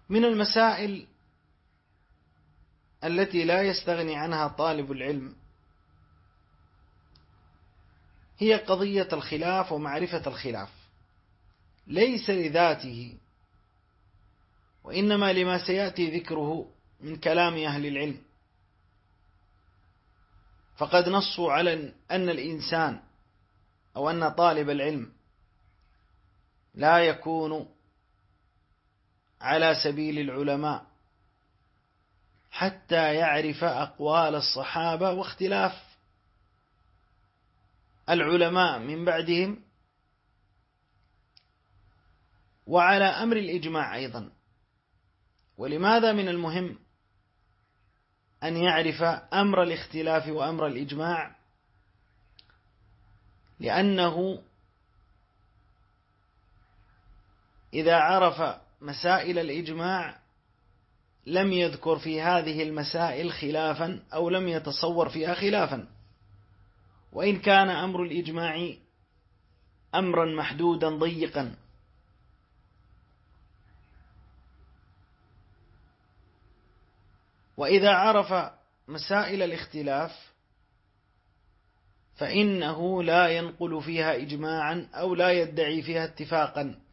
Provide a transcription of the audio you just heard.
من المسائل التي لا يستغني عنها طالب العلم هي قضية الخلاف ومعرفة الخلاف، ليس لذاته وإنما لما سيأتي ذكره من كلام أهل العلم. فقد نصوا على أن الإنسان أو أن طالب العلم لا يكون على سبيل العلماء حتى يعرف أقوال الصحابة واختلاف العلماء من بعدهم، وعلى أمر الإجماع أيضا. ولماذا من المهم أن يعرف أمر الاختلاف وأمر الإجماع؟ لأنه إذا عرف مسائل الإجماع لم يذكر في هذه المسائل خلافا أو لم يتصور فيها خلافا، وإن كان أمر الإجماع أمرا محدودا ضيقا. وإذا عرف مسائل الاختلاف فإنه لا ينقل فيها إجماعا أو لا يدعي فيها اتفاقا،